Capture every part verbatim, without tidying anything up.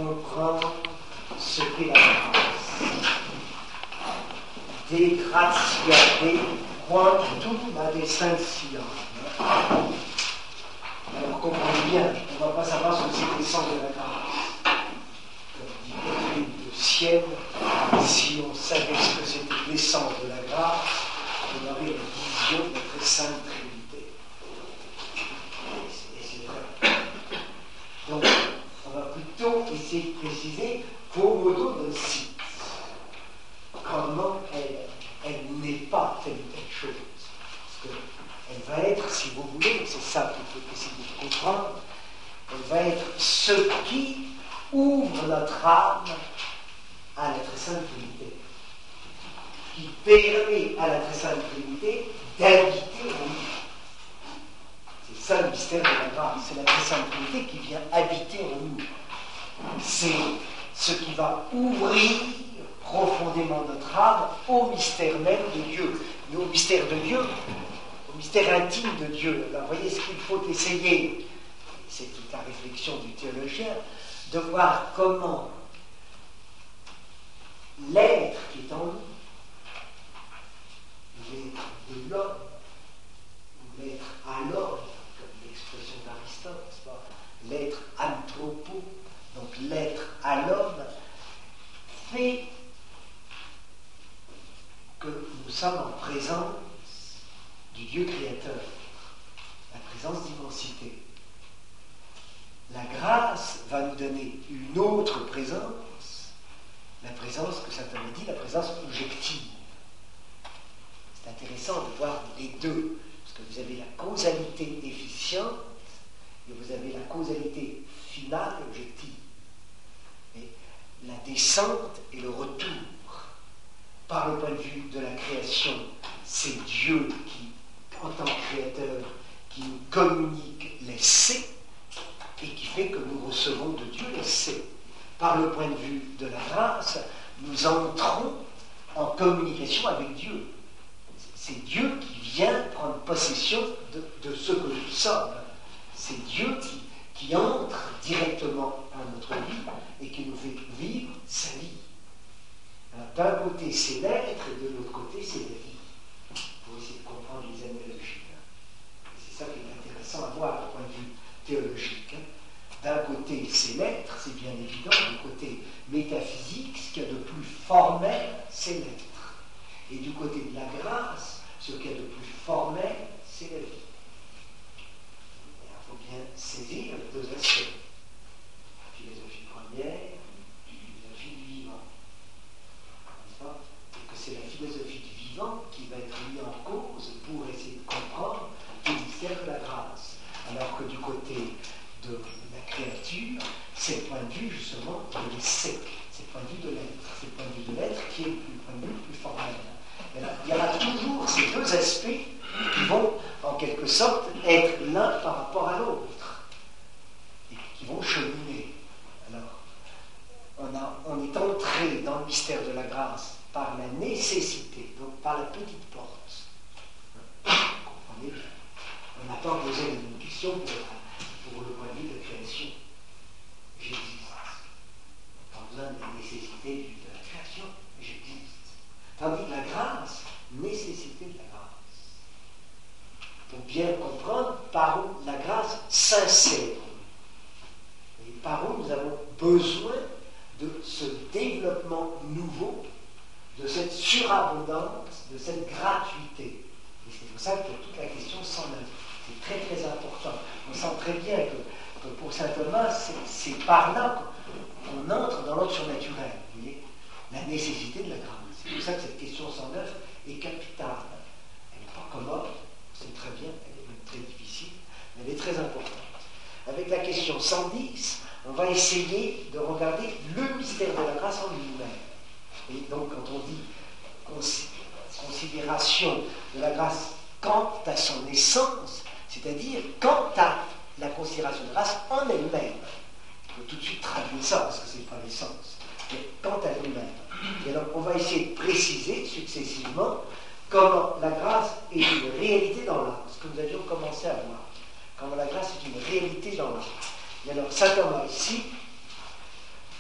comprendre ce qu'est la grâce. De gratia Dei quantum ad essentiam. Alors comprenez bien, on ne va pas savoir ce que c'est l'essence de la grâce. Comme dit le ciel, si on savait ce que c'était l'essence de la grâce, on aurait une vision de notre sainte Trinité. Et c'est vrai. Donc, on va plutôt essayer de préciser quo modo non sit. Comment elle, elle n'est pas telle ou telle chose. Parce qu'elle va être, si vous voulez, c'est ça qu'il faut essayer de comprendre, elle va être ce qui ouvre notre âme à la très sainte Trinité, qui permet à la très sainte Trinité d'habiter en nous. C'est ça le mystère de la grâce, c'est la très sainte Trinité qui vient habiter en nous. C'est ce qui va ouvrir profondément notre âme au mystère même de Dieu, mais au mystère de Dieu, au mystère intime de Dieu. Alors, vous voyez ce qu'il faut essayer, c'est toute la réflexion du théologien, de voir comment l'être qui est en nous, l'être de l'homme, ou l'être à l'homme, comme l'expression d'Aristote, l'être anthropo, donc l'être à l'homme, fait que nous sommes en présence du Dieu créateur, la présence d'immensité. La grâce va nous donner une autre présence, la présence que saint Thomas dit, la présence objective. C'est intéressant de voir les deux, parce que vous avez la causalité efficiente et vous avez la causalité finale objective. Et la descente et le retour. Par le point de vue de la création, c'est Dieu qui, en tant que créateur, qui nous communique l'essai et qui fait que nous recevons de Dieu l'essai. Par le point de vue de la grâce, nous entrons en communication avec Dieu. C'est Dieu qui vient prendre possession de, de ce que nous sommes. C'est Dieu qui, qui entre directement dans notre vie et qui nous fait vivre sa vie. D'un côté, c'est l'être, et de l'autre côté, c'est la vie. Pour essayer de comprendre les analogies. C'est ça qui est intéressant à voir du point de vue théologique. D'un côté, c'est l'être, c'est bien évident. Du côté métaphysique, ce qu'il y a de plus formel, c'est l'être. Et du côté de la grâce, ce qu'il y a de plus formel, c'est la vie. Il faut bien saisir les deux aspects. La philosophie première, la philosophie du vivant. Et que c'est la philosophie du vivant qui va être mise en cause pour essayer de comprendre le mystère de la grâce. Alors que du côté de la créature, c'est le point de vue justement de l'essai, c'est le point de vue de l'être, c'est le point de vue de l'être qui est le point de vue le plus formel. Et là, il y aura toujours ces deux aspects qui vont en quelque sorte être l'un par rapport à l'autre et qui vont cheminer. Alors, On, a, on est entré dans le mystère de la grâce par la nécessité, donc par la petite porte. Vous comprenez? On n'a pas posé la même question pour, pour le point de vue de la création. J'existe. Pas besoin de la nécessité de la création, j'existe. Tandis que la grâce, nécessité de la grâce. Pour bien comprendre par où la grâce s'insère. Et par où nous avons besoin de ce développement nouveau, de cette surabondance, de cette gratuité. Et c'est pour ça que pour toute la question cent neuf, c'est très très important. On sent très bien que, que pour saint Thomas, c'est, c'est par là qu'on entre dans l'ordre surnaturel. Vous voyez, la nécessité de la grâce. C'est pour ça que cette question cent neuf est capitale. Elle n'est pas commode, c'est très bien, elle est même très difficile, mais elle est très importante. Avec la question cent dix, on va essayer de regarder le mystère de la grâce en lui-même. Et donc, quand on dit considération de la grâce quant à son essence, c'est-à-dire quant à la considération de grâce en elle-même. On peut tout de suite traduire ça, parce que ce n'est pas l'essence, mais quant à elle-même. Et alors, on va essayer de préciser successivement comment la grâce est une réalité dans l'âme, ce que nous avions commencé à voir. Comment la grâce est une réalité dans l'âme. Et alors, saint Thomas ici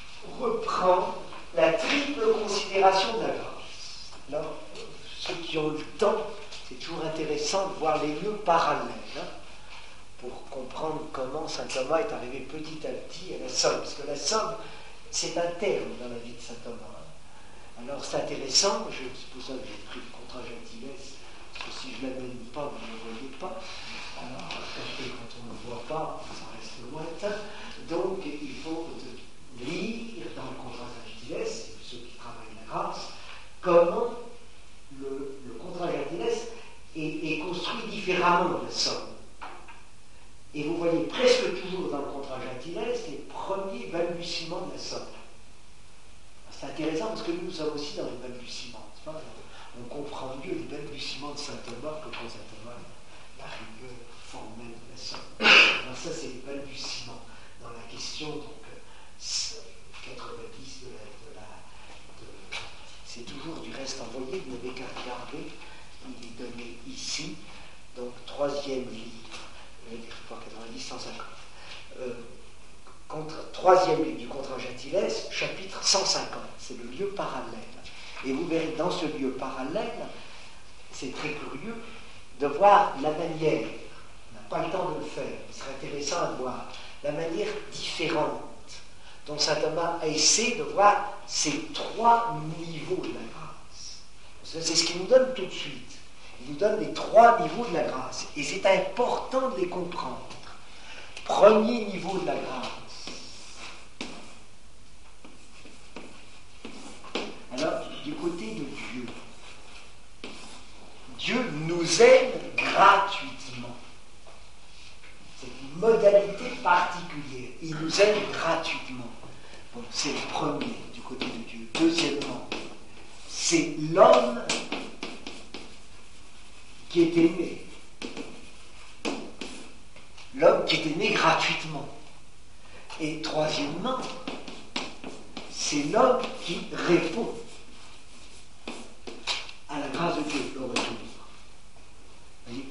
reprend la triple considération de la grâce. Alors, ceux qui ont eu le temps, c'est toujours intéressant de voir les lieux parallèles, hein, pour comprendre comment saint Thomas est arrivé petit à petit à la somme. Parce que la somme, c'est un terme dans la vie de saint Thomas. Hein. Alors c'est intéressant, je, c'est pour ça que j'ai pris le Contra Gentiles, parce que si je ne l'amène pas, vous ne le voyez pas. Alors, quand on ne le voit pas, ça reste lointain. Donc, il faut lire dans le Contra Gentiles, ceux qui travaillent la grâce, comment le, le Contra Gentiles est, est construit différemment de la somme. Et vous voyez presque toujours dans le Contra Gentiles les premiers balbutiements de la somme. C'est intéressant parce que nous, nous sommes aussi dans les balbutiements. On comprend mieux les balbutiements de saint Thomas que quand saint Thomas, la rigueur formelle de la somme. Alors ça, c'est les balbutiements dans la question, donc quatre-vingt-dix de la... De la de, c'est toujours du reste envoyé, vous n'avez qu'à regarder, il est donné ici, donc troisième livre, je vais dire quatre-vingt-dix, cent cinquante. Euh, contre, troisième livre du Contra Gentiles, chapitre cent cinquante, c'est le lieu parallèle. Et vous verrez dans ce lieu parallèle, c'est très curieux de voir la manière, on n'a pas le temps de le faire, il serait intéressant de voir la manière différente dont saint Thomas a essayé de voir ces trois niveaux de la grâce. C'est ce qu'il nous donne tout de suite. Il nous donne les trois niveaux de la grâce. Et c'est important de les comprendre. Premier niveau de la grâce. Alors, du côté de Dieu, Dieu nous aime gratuitement. C'est une modalité particulière. Il nous aime gratuitement. Bon, c'est le premier du côté de Dieu. Deuxièmement, c'est l'homme qui est aimé. L'homme qui est aimé gratuitement. Et troisièmement, c'est l'homme qui répond à la grâce de Dieu, le retour. Vous voyez ?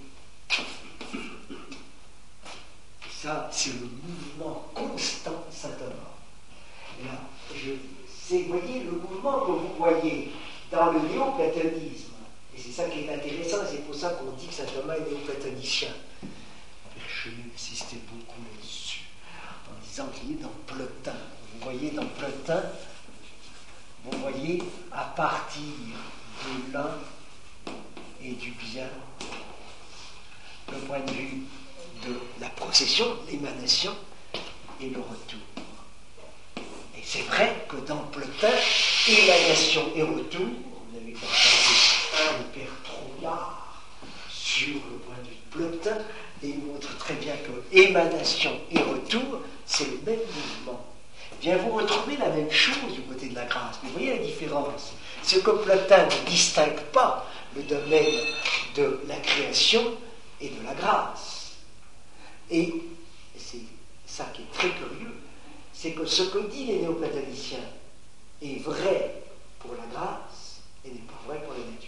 Ça, c'est le mouvement constant de saint Thomas. Et là, je, c'est, vous voyez, le mouvement que vous voyez dans le néoplatonisme, et c'est ça qui est intéressant, c'est pour ça qu'on dit que saint Thomas est néoplatonicien. Richelieu insistait beaucoup là-dessus, en disant qu'il est dans Plotin. Vous voyez, dans Plotin, vous voyez, à partir de l'un et du bien, le point de vue de la procession, l'émanation et le retour. Et c'est vrai que dans Plotin, émanation et retour, vous avez regardé le père Trouillard sur le point de vue de Plotin, et il montre très bien que émanation et retour, c'est le même mouvement. Bien, vous retrouvez la même chose du côté de la grâce. Vous voyez la différence. C'est que Plotin ne distingue pas le domaine de la création et de la grâce. Et c'est ça qui est très curieux, c'est que ce que disent les néoplatoniciens est vrai pour la grâce et n'est pas vrai pour la nature.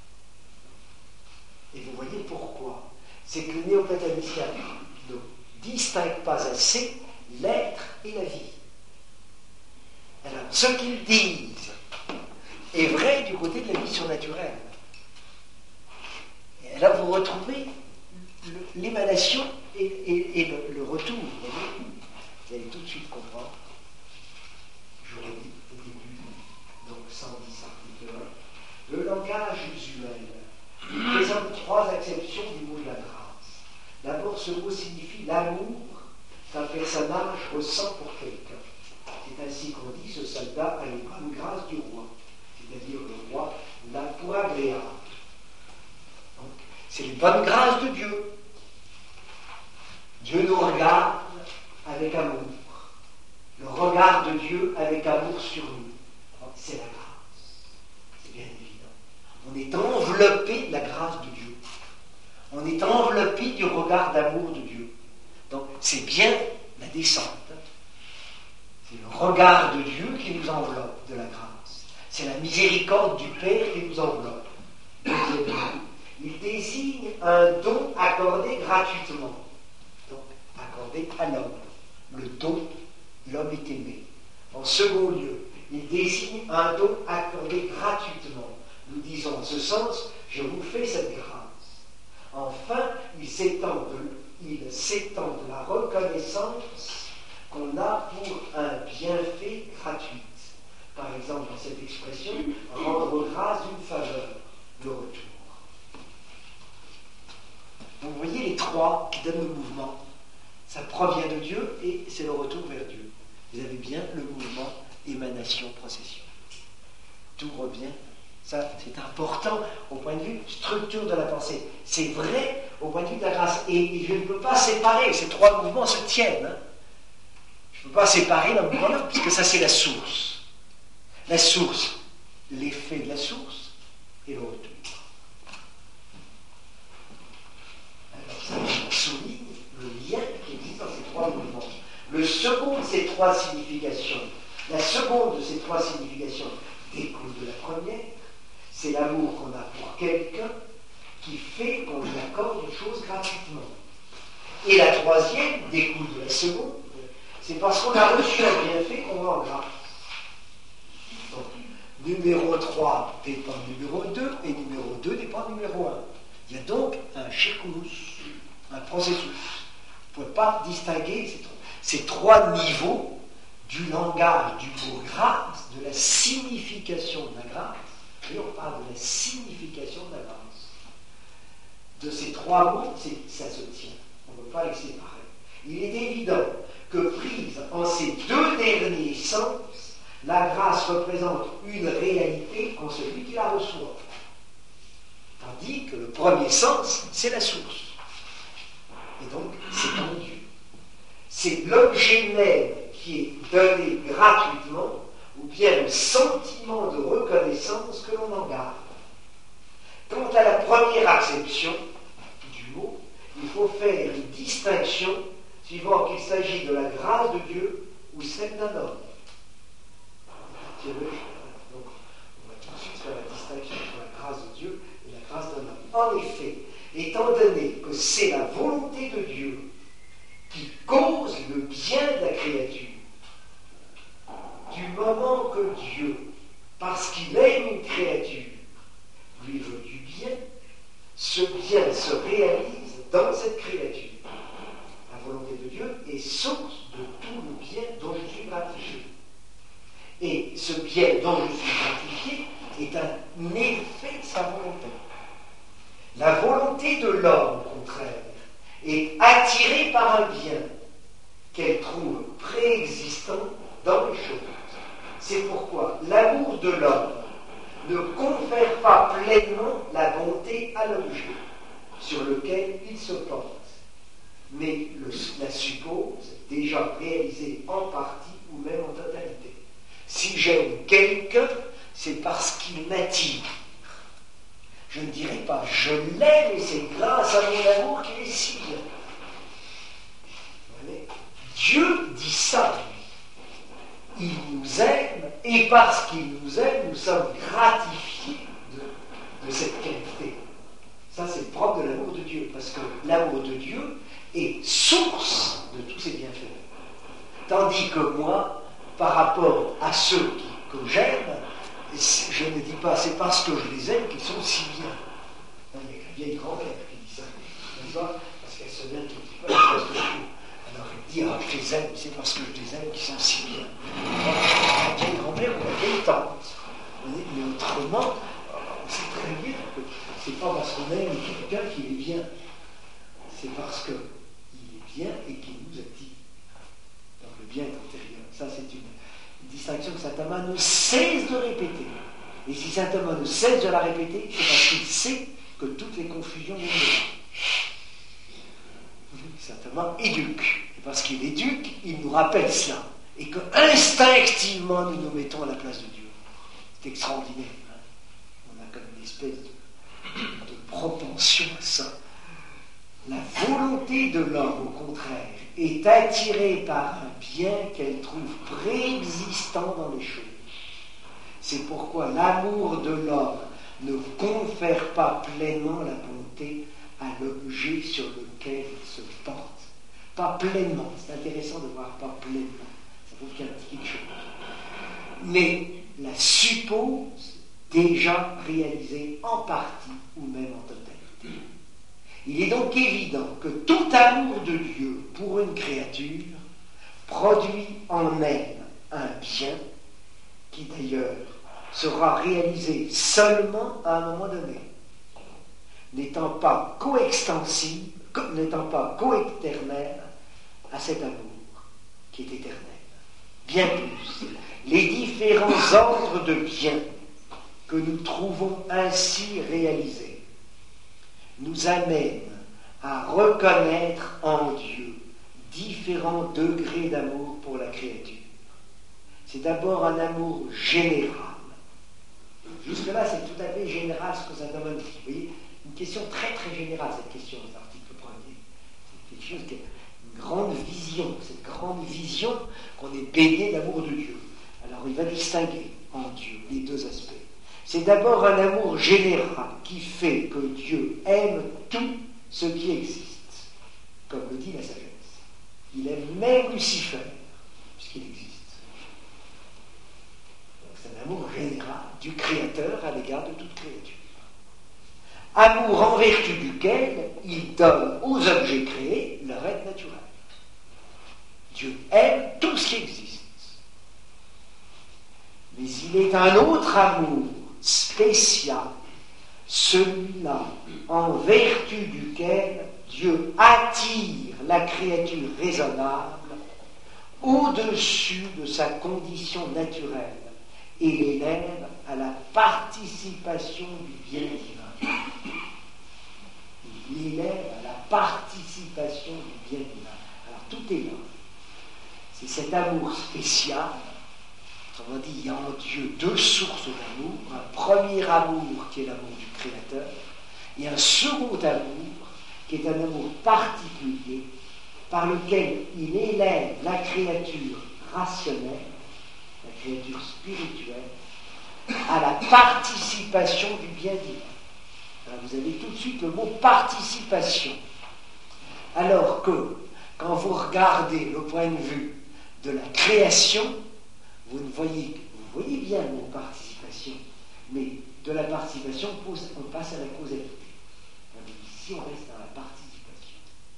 Et vous voyez pourquoi. C'est que les néoplatoniciens ne distinguent pas assez l'être et la vie. Alors, ce qu'ils disent est vrai du côté de la vie surnaturelle. Et là, vous retrouvez l'émanation et, et, et le, le retour. Vous voyez, vous allez tout de suite comprendre. Je vous l'ai dit au début, donc cent dix article un. Le langage usuel présente trois acceptions du mot de la grâce. D'abord, ce mot signifie l'amour qu'un personnage ressent pour quelqu'un. C'est ainsi qu'on dit ce soldat a les bonnes grâces du roi, c'est-à-dire le roi l'a pour agréable. Donc, c'est les bonnes grâces de Dieu. Dieu nous regarde avec amour. Le regard de Dieu avec amour sur nous. Donc, c'est la grâce. C'est bien évident. On est enveloppé de la grâce de Dieu. On est enveloppé du regard d'amour de Dieu. Donc, c'est bien la descente. C'est le regard de Dieu qui nous enveloppe de la grâce. C'est la miséricorde du Père qui nous enveloppe. Il désigne un don accordé gratuitement. Donc, accordé à l'homme. Le don, l'homme est aimé. En second lieu, il désigne un don accordé gratuitement. Nous disons en ce sens, je vous fais cette grâce. Enfin, il s'étend de, il s'étend de la reconnaissance qu'on a pour un bienfait gratuit. Par exemple, dans cette expression, rendre grâce d'une faveur, le retour. Donc, vous voyez les trois qui donnent le mouvement. Ça provient de Dieu et c'est le retour vers Dieu. Vous avez bien le mouvement émanation-procession. Tout revient. Ça, c'est important au point de vue structure de la pensée. C'est vrai au point de vue de la grâce. Et je ne peux pas séparer. Ces trois mouvements se tiennent. Hein. Je ne peux pas séparer l'un de l'autre, puisque ça, c'est la source. La source, l'effet de la source et le retour. Alors, ça souligne le lien qui existe dans ces trois mouvements. Le second de ces trois significations, la seconde de ces trois significations découle de la première. C'est l'amour qu'on a pour quelqu'un qui fait qu'on lui accorde une chose gratuitement. Et la troisième découle de la seconde. C'est parce qu'on a reçu un bienfait qu'on rend grâce. Donc, numéro trois dépend de numéro deux et numéro deux dépend de numéro un. Il y a donc un shirkus, un processus. Vous ne pouvez pas distinguer ces trois, ces trois niveaux du langage, du mot grâce, de la signification de la grâce. Et on parle de la signification de la grâce. De ces trois mots, ça se tient. On ne peut pas les séparer. Il est évident que prise en ces deux derniers sens, la grâce représente une réalité en celui qui la reçoit. Tandis que le premier sens, c'est la source. Et donc, c'est en Dieu. C'est l'objet même qui est donné gratuitement, ou bien le sentiment de reconnaissance que l'on en garde. Quant à la première acception du mot, il faut faire une distinction suivant qu'il s'agit de la grâce de Dieu ou celle d'un homme. Donc, on va tout de suite faire la distinction entre la grâce de Dieu et la grâce d'un homme. En effet, étant donné que c'est la volonté de Dieu qui cause le bien de la créature, du moment que Dieu, parce qu'il aime une créature, lui veut du bien, ce bien se réalise dans cette créature. La volonté de Dieu est source de tout le bien dont je suis gratifié. Et ce bien dont je suis gratifié est un effet de sa volonté. La volonté de l'homme, au contraire, est attirée par un bien qu'elle trouve préexistant dans les choses. C'est pourquoi l'amour de l'homme ne confère pas pleinement la bonté à l'objet sur lequel il se porte, mais le, la suppose déjà réalisée en partie ou même en totalité. Si j'aime quelqu'un, c'est parce qu'il m'attire. Je ne dirais pas je l'aime et c'est grâce à mon amour qu'il est si bien. Mais Dieu dit ça. Il nous aime et parce qu'il nous aime, nous sommes gratifiés de, de cette qualité. Ça, c'est propre de l'amour de Dieu, parce que l'amour de Dieu est source de tous ses bienfaits. Tandis que moi, par rapport à ceux qui, que j'aime, je ne dis pas c'est parce que je les aime qu'ils sont si bien. Il y a une vieille grand-mère qui dit ça, parce qu'elle se met un tout petit peu à la place de Dieu. Alors il dit, ah, je les aime, c'est parce que je les aime qu'ils sont si bien. La vieille grand-mère ou la vieille tante. Mais autrement, on sait très bien que c'est pas parce qu'on aime quelqu'un qu'il est bien. C'est parce qu'il est bien et qu'il nous attire. Donc le bien est antérieur. Ça, c'est une, une distinction que saint Thomas ne cesse de répéter. Et si saint Thomas ne cesse de la répéter, c'est parce qu'il sait que toutes les confusions viennent de là. Saint Thomas éduque. Et parce qu'il éduque, il nous rappelle cela. Et que instinctivement, nous nous mettons à la place de Dieu. C'est extraordinaire. Hein? On a comme une espèce de, de propension à ça. La volonté de l'homme, au contraire, est attirée par un bien qu'elle trouve préexistant dans les choses. C'est pourquoi l'amour de l'homme ne confère pas pleinement la bonté à l'objet sur lequel il se porte. Pas pleinement. C'est intéressant de voir pas pleinement. Ça prouve qu'il y a un petit quelque chose. mais la suppose déjà réalisée en partie ou même en totalité. Il est donc évident que tout amour de Dieu pour une créature produit en elle un bien qui d'ailleurs sera réalisé seulement à un moment donné, n'étant pas coextensible, n'étant pas coéternel à cet amour qui est éternel. Bien plus, les différents ordres de biens que nous trouvons ainsi réalisés nous amènent à reconnaître en Dieu différents degrés d'amour pour la créature. C'est d'abord un amour général. Jusque-là, c'est tout à fait général ce que ça demande. Vous voyez, une question très très générale, cette question de l'article premier. C'est quelque chose qui est une grande vision, cette grande vision qu'on est baigné d'amour de Dieu. Alors il va distinguer en Dieu les deux aspects. C'est d'abord un amour général qui fait que Dieu aime tout ce qui existe, comme le dit la sagesse. Il aime même Lucifer, puisqu'il existe. Donc c'est un amour général du Créateur à l'égard de toute créature. Amour en vertu duquel il donne aux objets créés leur aide naturelle. Dieu aime tout ce qui existe. Mais il est un autre amour spécial, celui-là en vertu duquel Dieu attire la créature raisonnable au-dessus de sa condition naturelle et l'élève à la participation du bien divin. Il l'élève à la participation du bien divin. Alors tout est là. C'est cet amour spécial. Autrement dit, il y a en Dieu deux sources d'amour. Un premier amour qui est l'amour du Créateur et un second amour qui est un amour particulier par lequel il élève la créature rationnelle, la créature spirituelle, à la participation du bien divin. Alors vous avez tout de suite le mot participation. Alors que, quand vous regardez le point de vue de la création, vous ne voyez, vous voyez bien le mot participation, mais de la participation, on passe à la causalité. Ici, on reste dans la participation.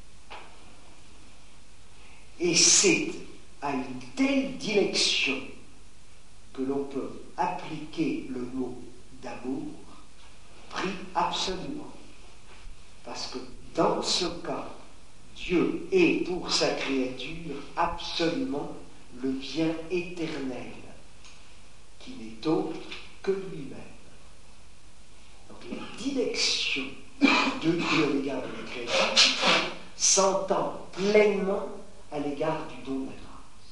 Et c'est à une telle dilection que l'on peut appliquer le mot d'amour pris absolument. Parce que dans ce cas, Dieu est pour sa créature absolument le bien éternel, qui n'est autre que lui-même. Donc la dilection de Dieu à l'égard de la créature s'entend pleinement à l'égard du don de la grâce.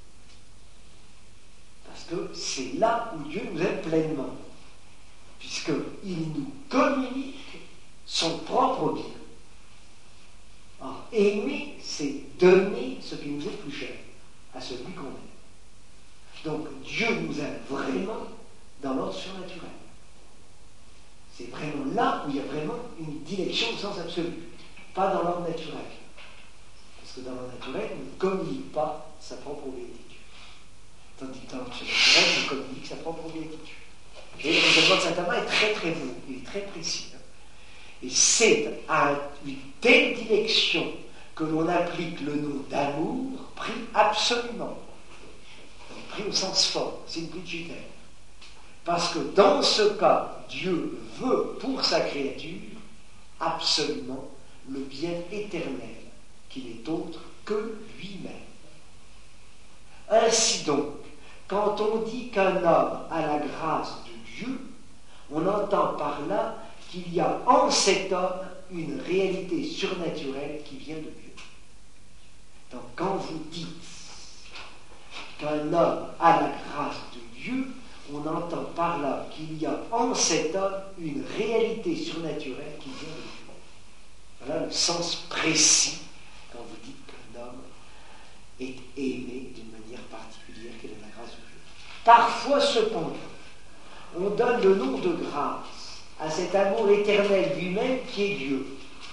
Parce que c'est là où Dieu nous aime pleinement, puisqu'il nous communique son propre bien. Alors, aimer, c'est donner ce qui nous est plus cher à celui qu'on aime. Donc Dieu nous aime vraiment dans l'ordre surnaturel. C'est vraiment là où il y a vraiment une dilection au sens absolu, pas dans l'ordre naturel. Parce que dans l'ordre naturel, on ne communique pas sa propre béatitude. Tandis que dans l'ordre surnaturel, on communique sa propre béatitude. Et le raisonnement de saint Thomas est très très beau, il est très précis. Et c'est à une telle dilection que l'on applique le nom d'amour pris absolument, pris au sens fort, simpliciter. Parce que dans ce cas, Dieu veut pour sa créature absolument le bien éternel, qui n'est autre que lui-même. Ainsi donc, quand on dit qu'un homme a la grâce de Dieu, on entend par là qu'il y a en cet homme une réalité surnaturelle qui vient de Dieu. Donc quand vous dites qu'un homme a la grâce de Dieu, on entend par là qu'il y a en cet homme une réalité surnaturelle qui vient de Dieu. Voilà le sens précis quand vous dites qu'un homme est aimé d'une manière particulière, quelle est la grâce de Dieu. Parfois, cependant, on donne le nom de grâce à cet amour éternel lui-même qui est Dieu.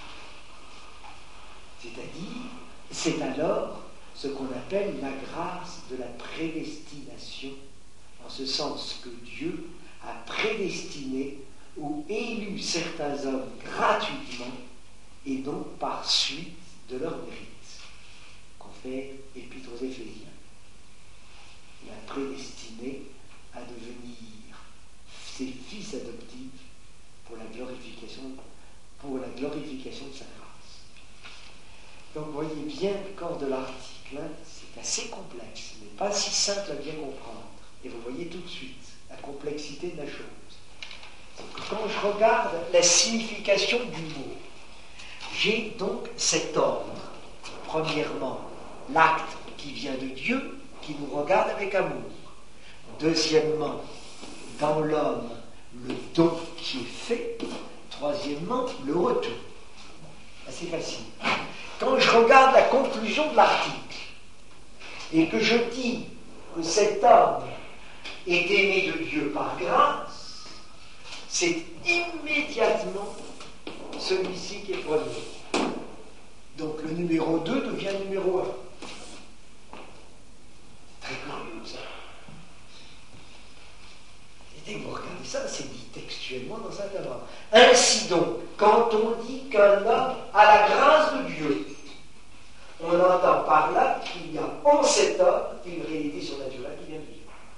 C'est-à-dire, c'est alors ce qu'on appelle la grâce de la prédestination en ce sens que Dieu a prédestiné ou élu certains hommes gratuitement et donc par suite de leur mérite. Qu'on fait Épître aux Éphésiens. Il a prédestiné à devenir ses fils adoptifs pour la glorification, pour la glorification de sa grâce. Donc vous voyez bien le corps de l'article, hein, c'est assez complexe, mais pas si simple à bien comprendre. Et vous voyez tout de suite la complexité de la chose. Quand je regarde la signification du mot, j'ai donc cet ordre. Premièrement, l'acte qui vient de Dieu, qui nous regarde avec amour. Deuxièmement, dans l'homme, le don qui est fait. Troisièmement, le retour. Assez facile. Quand je regarde la conclusion de l'article, et que je dis que cet homme est aimé de Dieu par grâce, c'est immédiatement celui-ci qui est premier. Donc le numéro deux devient numéro un. Très curieux ça. Et dès que vous regardez ça, c'est dit textuellement dans Saint Abraham. Ainsi donc, quand on dit qu'un homme a la grâce de Dieu, on entend par là qu'il y a en cet homme une réalité surnaturelle qui vient de Dieu.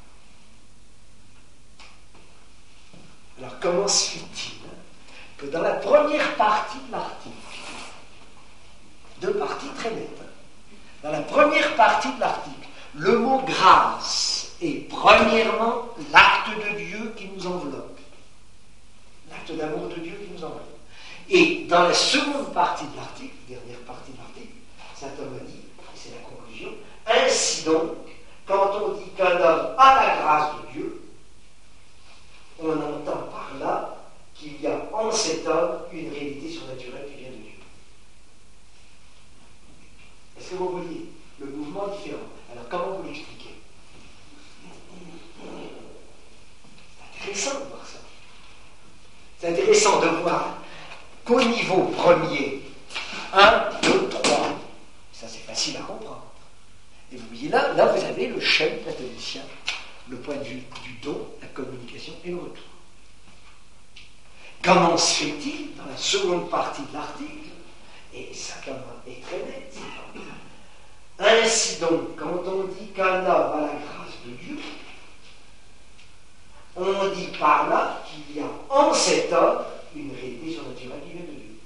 Alors comment se fait-il que dans la première partie de l'article, deux parties très nettes, dans la première partie de l'article, le mot grâce est premièrement l'acte de Dieu qui nous enveloppe, l'acte d'amour de Dieu qui nous enveloppe. Et dans la seconde partie de l'article, dernière partie de l'article, saint Thomas dit, et c'est la conclusion, ainsi donc, quand on dit qu'un homme a la grâce de Dieu, on entend par là qu'il y a en cet homme une réalité surnaturelle qui vient de Dieu. Est-ce que vous voyez le mouvement différent? Alors comment vous l'expliquez? C'est intéressant de voir ça. C'est intéressant de voir qu'au niveau premier, un, deux, trois, ça c'est facile à comprendre. Et vous voyez là, là vous avez le schème catholicien, le point de vue du don, la communication et le retour. Comment se fait-il dans la seconde partie de l'article, et ça est très net, ainsi donc, quand on dit qu'un homme a la grâce de Dieu, on dit par là qu'il y a en cet homme une réalité surnaturelle qui vient de Dieu.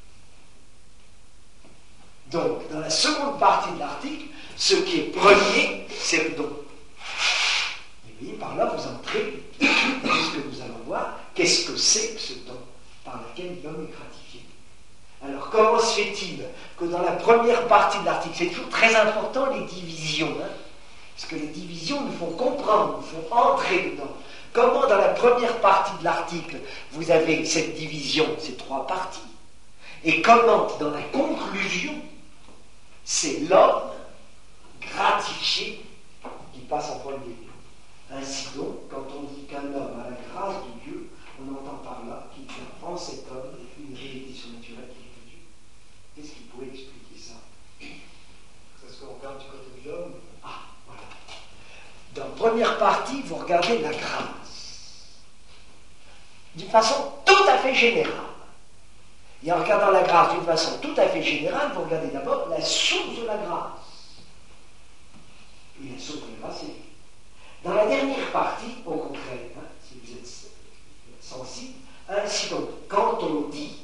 Donc, dans la seconde partie de l'article, ce qui est premier, c'est le don. Et vous voyez, par là, vous entrez dans ce que nous allons voir. Qu'est-ce que c'est que ce don par lequel l'homme est gratifié? Alors, comment se fait-il que dans la première partie de l'article, c'est toujours très important les divisions, hein, parce que les divisions nous font comprendre, nous font entrer dedans. Comment dans la première partie de l'article, vous avez cette division, ces trois parties, et comment dans la conclusion, c'est l'homme gratifié qui passe en premier lieu. Ainsi donc, quand on dit qu'un homme a la grâce de Dieu, on entend par là qu'il y a en cet homme une réalité surnaturelle qui vient de Dieu. Qu'est-ce qui pourrait expliquer ça? C'est ce qu'on regarde du côté de l'homme. Ah, voilà. Dans la première partie, vous regardez la grâce. D'une façon tout à fait générale. Et en regardant la grâce d'une façon tout à fait générale, vous regardez d'abord la source de la grâce. Et la source de la grâce, c'est dans la dernière partie, au contraire, hein, si vous êtes sensible, ainsi donc, quand on dit,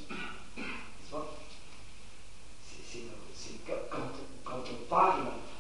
c'est, c'est, c'est quand, quand on parle,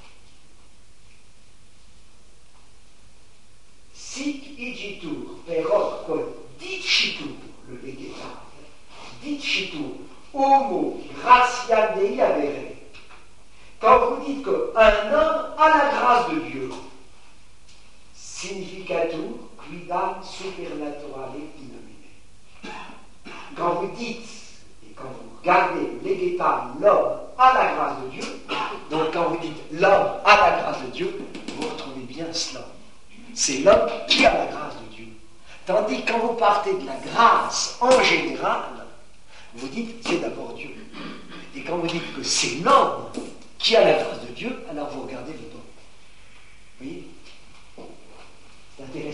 sic igitur perot quod dicitur, le végétal, dicitur homo gratia Dei avere. Quand vous dites qu'un homme a la grâce de Dieu, significatur quidam supernaturale innomine. Quand vous dites, et quand vous regardez le végétal, l'homme a la grâce de Dieu, donc quand vous dites l'homme a la grâce de Dieu, vous retrouvez bien cela. C'est l'homme qui a la grâce de Dieu. Tandis que quand vous partez de la grâce en général, vous dites c'est d'abord Dieu. Et quand vous dites que c'est l'homme qui a la grâce de Dieu, alors vous regardez le don. Vous voyez? C'est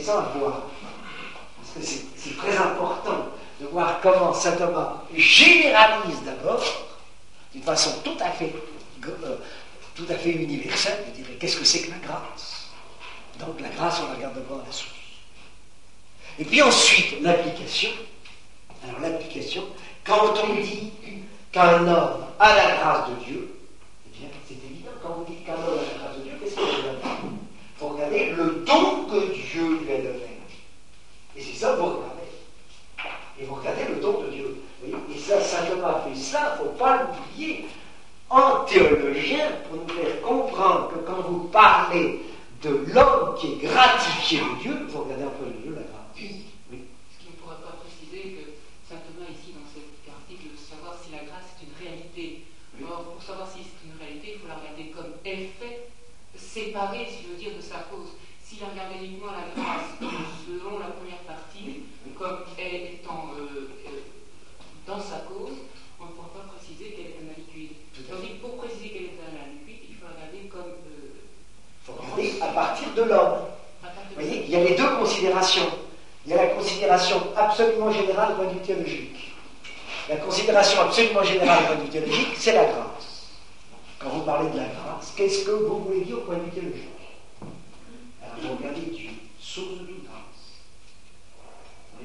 intéressant à voir. Parce que c'est, c'est très important de voir comment saint Thomas généralise d'abord, d'une façon tout à fait, euh, tout à fait universelle, je dirais, qu'est-ce que c'est que la grâce? Donc la grâce, on la regarde d'abord à la source. Et puis ensuite, l'application. Alors l'application, quand on dit qu'un homme a la grâce de Dieu, eh bien c'est évident, quand on dit qu'un homme a la grâce de Dieu, qu'est-ce que vous regardez? Il faut regarder le don que Dieu lui a donné. Et c'est ça que vous regardez. Et vous regardez le don de Dieu. Vous voyez, et ça, saint Thomas fait ça, il ne faut pas l'oublier. En théologien, pour nous faire comprendre que quand vous parlez de l'homme qui est gratifié de Dieu, vous regardez un peu de Dieu la grâce. Oui. Est-ce qu'il ne pourrait pas préciser que saint Thomas, ici, dans cet article, de savoir si la grâce est une réalité. Oui. Or, pour savoir si c'est une réalité, il faut la regarder comme effet séparé, si je veux dire, de sa cause. S'il a regardé uniquement la grâce selon la première partie, comme elle étant euh, euh, dans sa cause, on ne pourra pas préciser qu'elle est un liquide. Tandis que pour préciser qu'elle est un liquide, il faut la regarder comme... Euh, il faut regarder à partir de l'homme. Vous voyez, il y a les deux considérations. Il y a la considération absolument générale du point de vue théologique. La considération absolument générale du point de vue théologique, c'est la grâce. Quand vous parlez de la grâce, qu'est-ce que vous voulez dire au point de vue théologique? Alors, vous regardez Dieu, source de toute grâce. Oui.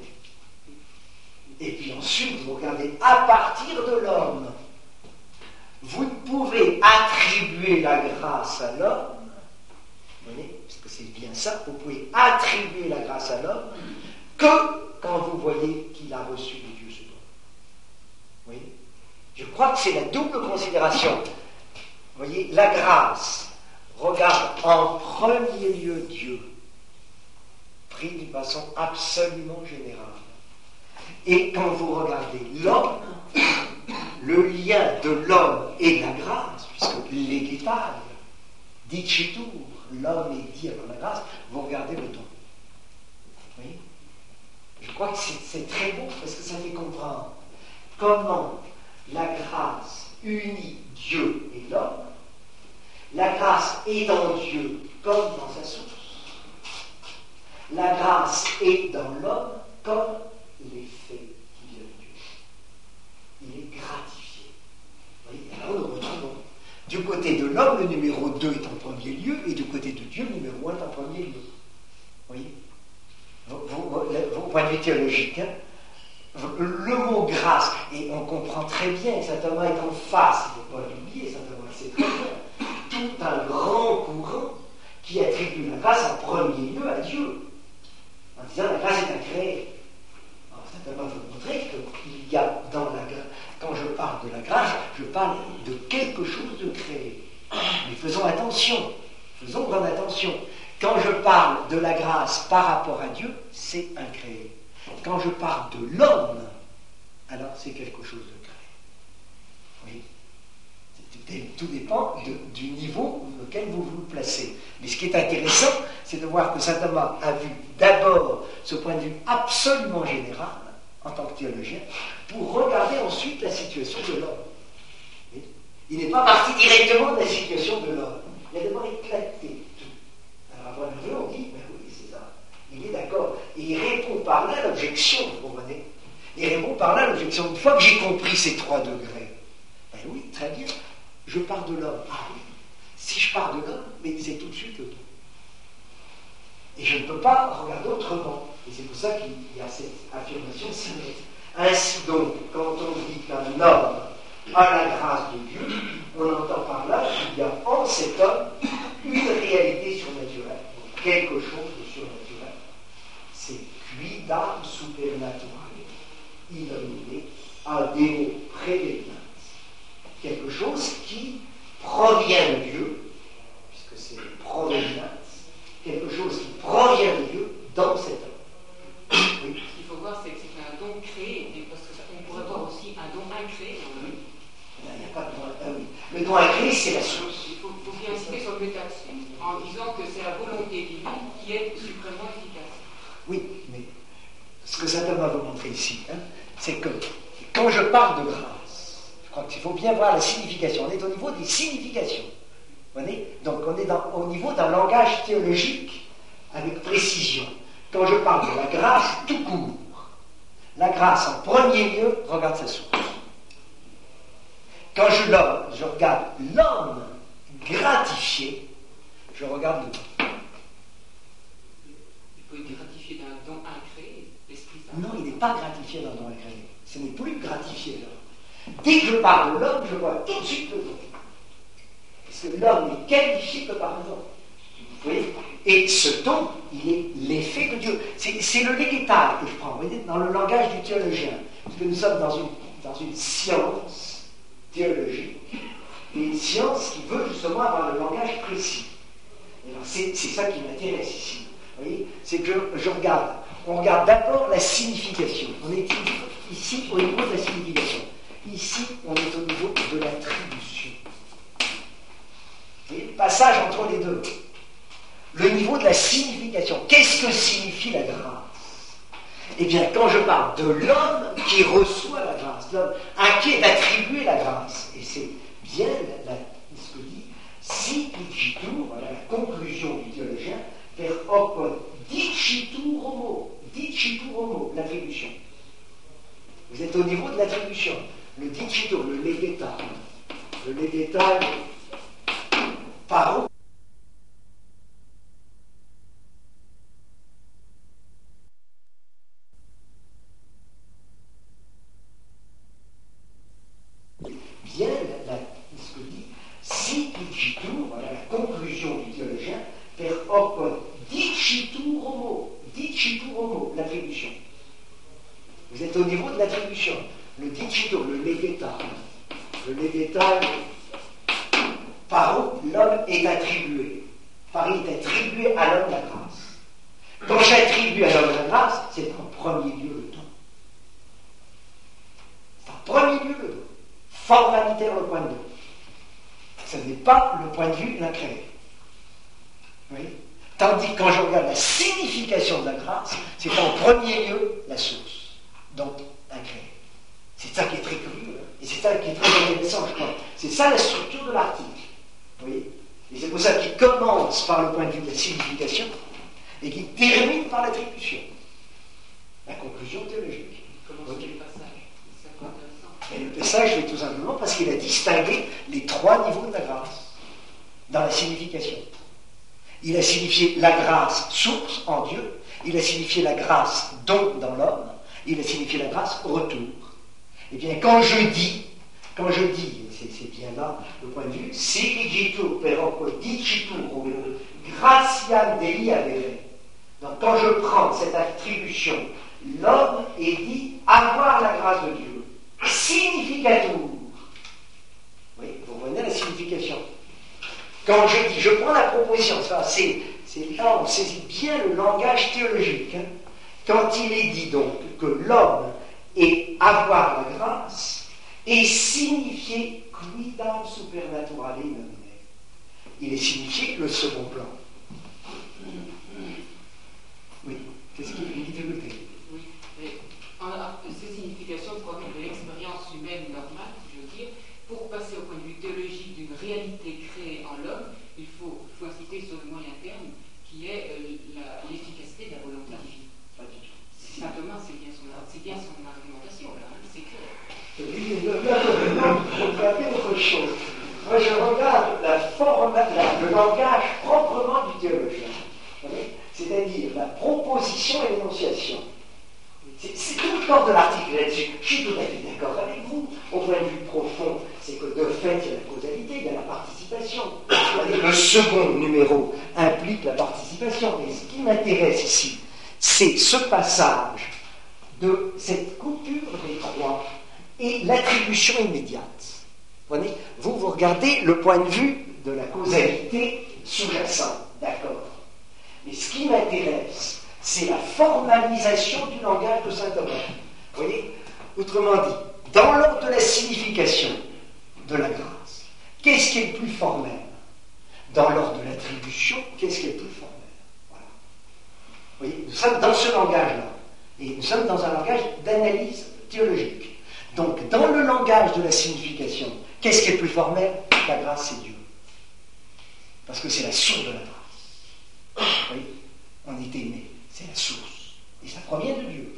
Et puis ensuite, vous regardez à partir de l'homme. Vous ne pouvez attribuer la grâce à l'homme, vous voyez, parce que c'est bien ça, vous pouvez attribuer la grâce à l'homme que quand vous voyez qu'il a reçu de Dieu ce don. Vous voyez? Je crois que c'est la double considération. Vous voyez, la grâce regarde en premier lieu Dieu, pris d'une façon absolument générale. Et quand vous regardez l'homme, le lien de l'homme et de la grâce, puisque l'égétal, dicitur, l'homme est dit par la grâce, vous regardez le don. Vous voyez? Je crois que c'est, c'est très beau parce que ça fait comprendre comment la grâce unit Dieu et l'homme. La grâce est dans Dieu comme dans sa source. La grâce est dans l'homme comme l'effet qui vient de Dieu. Il est gratifié. Vous voyez, alors nous retrouvons. Du côté de l'homme, le numéro deux est en premier lieu, et du côté de Dieu, le numéro un est en premier lieu. Vous voyez, vos, vos, vos points de vue théologiques, hein, le mot grâce, et on comprend très bien, saint Thomas est en face, il ne faut pas l'oublier, saint Thomas sait très bien, tout un grand courant qui attribue la grâce en premier lieu à Dieu, en disant la grâce est incréée. Alors saint Thomas veut montrer qu'il y a dans la grâce, quand je parle de la grâce, je parle de quelque chose de créé. Mais faisons attention, faisons grande attention. Quand je parle de la grâce par rapport à Dieu, c'est incréé. Quand je parle de l'homme, alors c'est quelque chose de créé. Oui. Tout dépend de, du niveau auquel vous vous placez. Mais ce qui est intéressant, c'est de voir que saint Thomas a vu d'abord ce point de vue absolument général, en tant que théologien, pour regarder ensuite la situation de l'homme. Oui. Il n'est pas parti directement de la situation de l'homme. Il a d'abord éclaté tout. Alors à point de vue, on dit, ben oui, c'est ça. Il est d'accord. Et il répond par là à l'objection, vous comprenez? Il répond par là à l'objection. Une fois que j'ai compris ces trois degrés, ben oui, très bien, je pars de l'homme. Ah oui, si je pars de l'homme, mais c'est tout de suite le don. Et je ne peux pas regarder autrement. Et c'est pour ça qu'il y a cette affirmation si nette. Ainsi donc, quand on dit qu'un homme a la grâce de Dieu, on entend par là qu'il y a en cet homme une réalité surnaturelle, quelque chose de surnaturel. C'est quidam supernaturale, illuminé a Deo preveniens. Quelque chose qui provient de Dieu, puisque c'est proveniens, quelque chose qui provient de Dieu dans cet homme. Oui. Ce qu'il faut voir, c'est que c'est un don créé, parce qu'on pourrait voir aussi un don incréé. Oui. Il n'y a pas de don. Ah oui. Le don incréé, c'est la source. Il faut, faut bien insister sur le métaxie, en disant que c'est la volonté divine qui est suprêmement efficace. Oui, mais ce que saint Thomas veut montrer ici, hein, c'est que quand je parle de grâce, je crois qu'il faut bien voir la signification. On est au niveau des significations. Vous voyez ? Donc on est dans, au niveau d'un langage théologique avec précision. quand je parle de la grâce tout court, la grâce en premier lieu regarde sa source. Quand je, l'homme, je regarde l'homme gratifié, je regarde le don. Il peut être gratifié d'un don incréé, l'Esprit Saint. Non, il n'est pas gratifié d'un don incréé. Ce n'est plus gratifié là. Dès que je parle de l'homme, je vois tout de suite le don. Parce que l'homme n'est qualifié que par le don. Vous voyez? Et ce don, il est l'effet de Dieu. C'est, c'est le léguétal que je prends, vous voyez, dans le langage du théologien. Parce que nous sommes dans une, dans une science théologique, une science qui veut justement avoir le langage précis. Alors c'est, c'est ça qui m'intéresse ici. Vous voyez, c'est que je, je regarde. On regarde d'abord la signification. On est ici au niveau de la signification. Ici, on est au niveau de l'attribution. Vous voyez, le passage entre les deux. Le niveau de la signification. Qu'est-ce que signifie la grâce? Eh bien, quand je parle de l'homme qui reçoit la grâce, l'homme à qui est attribuée la grâce, et c'est bien la, la, ce que dit si dicitur, voilà la conclusion du théologien, per hoc dicitur homo, dicitur homo, l'attribution. Vous êtes au niveau de l'attribution. Le dicitur, le léguétal, le léguétal paro. Bien la, ce que dit si dicitur, voilà la conclusion du théologien, per hoc dicitur homo, dicitur homo, l'attribution. Vous êtes au niveau de l'attribution. Le dicitur, le léguétal, le léguétal par où l'homme est attribué. Par il est attribué à l'homme la grâce. Quand j'attribue à l'homme la grâce, c'est en premier lieu le don. C'est en premier lieu le don. Formalitaire le point de vue. Ce n'est pas le point de vue incréé. Oui. Tandis que quand je regarde la signification de la grâce, c'est en premier lieu la source. Donc, incréé. C'est ça qui est très curieux, hein. Et c'est ça qui est très intéressant, je crois. C'est ça la structure de l'article. Vous voyez? Et c'est pour ça qu'il commence par le point de vue de la signification et qu'il termine par l'attribution. La conclusion théologique. Comment se fait le passage? C'est intéressant. Et le passage, c'est tout simplement parce qu'il a distingué les trois niveaux de la grâce dans la signification. Il a signifié la grâce source en Dieu, il a signifié la grâce don dans l'homme, il a signifié la grâce retour. Eh bien, quand je dis, quand je dis, c'est, c'est bien là le point de vue, si digitur per hoc dicitur gratiam Dei avere. Donc, quand je prends cette attribution, l'homme est dit avoir la grâce de Dieu. Significatur. Oui, vous voyez la signification. Quand je dis, je prends la proposition, ça, c'est, c'est là on saisit bien le langage théologique. Hein. Quand il est dit donc que l'homme est avoir la grâce est signifié quidam supernaturale nomine. Il est signifié le second plan. Oui, qu'est-ce qui est une difficulté? Oui, mais en, ces significations proviennent de l'expérience humaine normale, si je veux dire. Pour passer au point de vue théologique d'une réalité créée en l'homme, il faut, faut insister sur le moyen terme qui est euh, la, l'efficacité de la volonté divine. Simplement, c'est bien son, c'est bien son argumentation, là, hein, c'est clair. Oui, mais là, on regarde autre chose. Moi, je regarde la forme, la, le langage proprement du théologien. C'est-à-dire la proposition et l'énonciation. C'est, c'est tout le corps de l'article là-dessus. Je suis tout à fait d'accord avec vous. Au point de vue profond, c'est que de fait, il y a la causalité, il y a la participation. Le second numéro implique la participation. Et ce qui m'intéresse ici, c'est ce passage de cette coupure des trois et l'attribution immédiate. Vous voyez, vous, vous regardez le point de vue de la causalité sous-jacente, d'accord. Mais ce qui m'intéresse, c'est la formalisation du langage de saint Thomas. Vous voyez, autrement dit, dans l'ordre de la signification de la grâce, qu'est-ce qui est le plus formel? Dans l'ordre de l'attribution, qu'est-ce qui est le plus formel? Voilà. Vous voyez, nous sommes dans ce langage-là. Et nous sommes dans un langage d'analyse théologique. Donc, dans le langage de la signification, qu'est-ce qui est le plus formel? La grâce, c'est Dieu. Parce que c'est la source de la grâce. Vous voyez, on est aimé. c'est la source. Et ça provient de Dieu.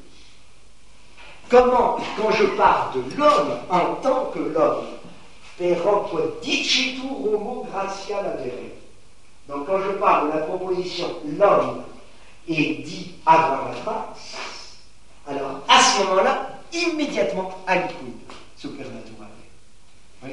Comment, quand je parle de l'homme en tant que l'homme, però quod dicitur homo gratia lavere. Donc quand je parle de la proposition l'homme est dit avoir la grâce, alors à ce moment-là, immédiatement, aliquid supernaturale. Oui.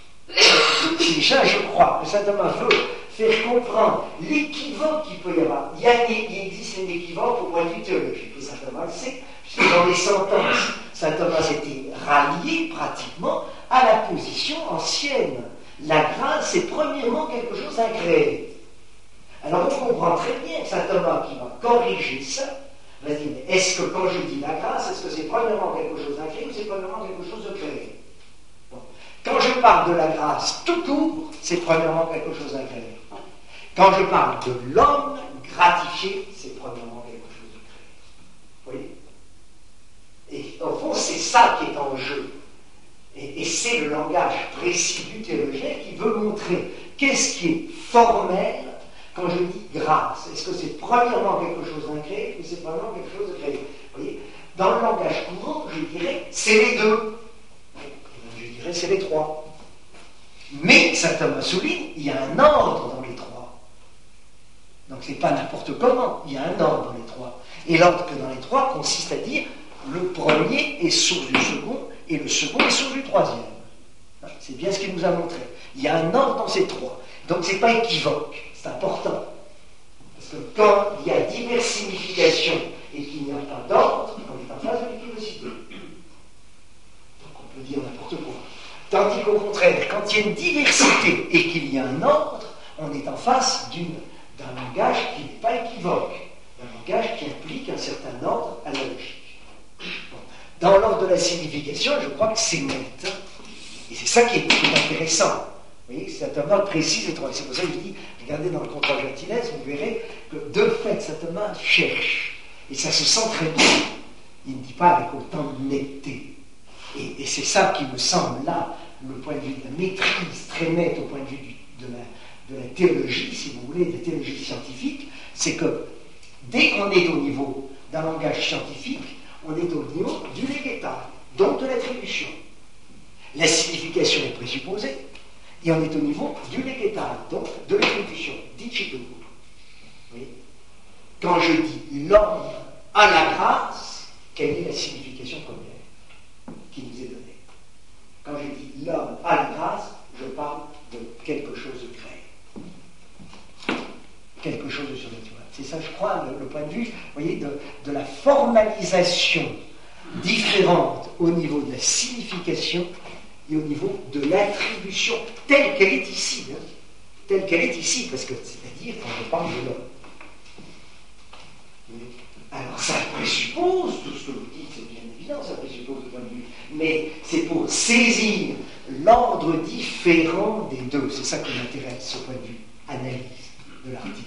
Déjà, je crois que saint Thomas veut faire comprendre l'équivoque qu'il peut y avoir. Il, y a, il existe un équivoque au point de vue théologique, et saint Thomas le sait, puisque dans les sentences, saint Thomas était rallié pratiquement à la position ancienne. La grâce, c'est premièrement quelque chose à créer. Alors on comprend très bien que saint Thomas qui va corriger ça, va dire, mais est-ce que quand je dis la grâce, est-ce que c'est premièrement quelque chose à créer ou c'est premièrement quelque chose de créer? Bon. Quand je parle de la grâce tout court, c'est premièrement quelque chose à créer. Quand je parle de l'homme gratifié, c'est premièrement quelque chose de créé. Vous voyez? Et au fond, c'est ça qui est en jeu. Et, et c'est le langage précis du théologien qui veut montrer qu'est-ce qui est formel quand je dis grâce. Est-ce que c'est premièrement quelque chose d'incréé ou c'est premièrement quelque chose de créé? Vous voyez? Dans le langage courant, je dirais c'est les deux. Je dirais c'est les trois. Mais saint Thomas souligne, il y a un ordre dans les trois. Donc c'est pas n'importe comment, il y a un ordre dans les trois. Et l'ordre que dans les trois consiste à dire le premier est source du second et le second est source du troisième. C'est bien ce qu'il nous a montré. Il y a un ordre dans ces trois. Donc c'est pas équivoque. C'est important. Parce que quand il y a diverses significations et qu'il n'y a pas d'ordre, on est en face de l'équivocité. Donc on peut dire n'importe quoi. Tandis qu'au contraire, quand il y a une diversité et qu'il y a un ordre, on est en face d'une, d'un langage qui n'est pas équivoque. Un langage qui implique un certain ordre à la logique. Bon. Dans l'ordre de la signification, je crois que c'est net. Et c'est ça qui est, qui est intéressant. Vous voyez, saint Thomas précise les trois. C'est pour ça que je dis, regardez dans le Contra Gentile, vous verrez que de fait, saint Thomas cherche. Et ça se sent très bien. Il ne dit pas avec autant de netteté. Et, et c'est ça qui me semble là, le point de vue de la maîtrise très nette au point de vue du, de, la, de la théologie, si vous voulez, de la théologie scientifique, c'est que dès qu'on est au niveau d'un langage scientifique, on est au niveau du légatal, donc de l'attribution. La signification est présupposée. Et on est au niveau du légatal, donc de l'attribution, dicitur. Oui. Quand je dis l'homme a la grâce, quelle est la signification première qui nous est donnée? Quand je dis l'homme a la grâce, je parle de quelque chose de créé. Quelque chose de surnaturel. C'est ça, je crois, le, le point de vue, vous voyez, de, de la formalisation différente au niveau de la signification et au niveau de l'attribution telle qu'elle est ici, hein, telle qu'elle est ici, parce que c'est-à-dire quand je parle de l'homme. Alors ça présuppose, tout ce que vous dites, c'est bien évident, ça présuppose le point de vue, mais c'est pour saisir l'ordre différent des deux, c'est ça qui m'intéresse, au point de vue analyse de l'article.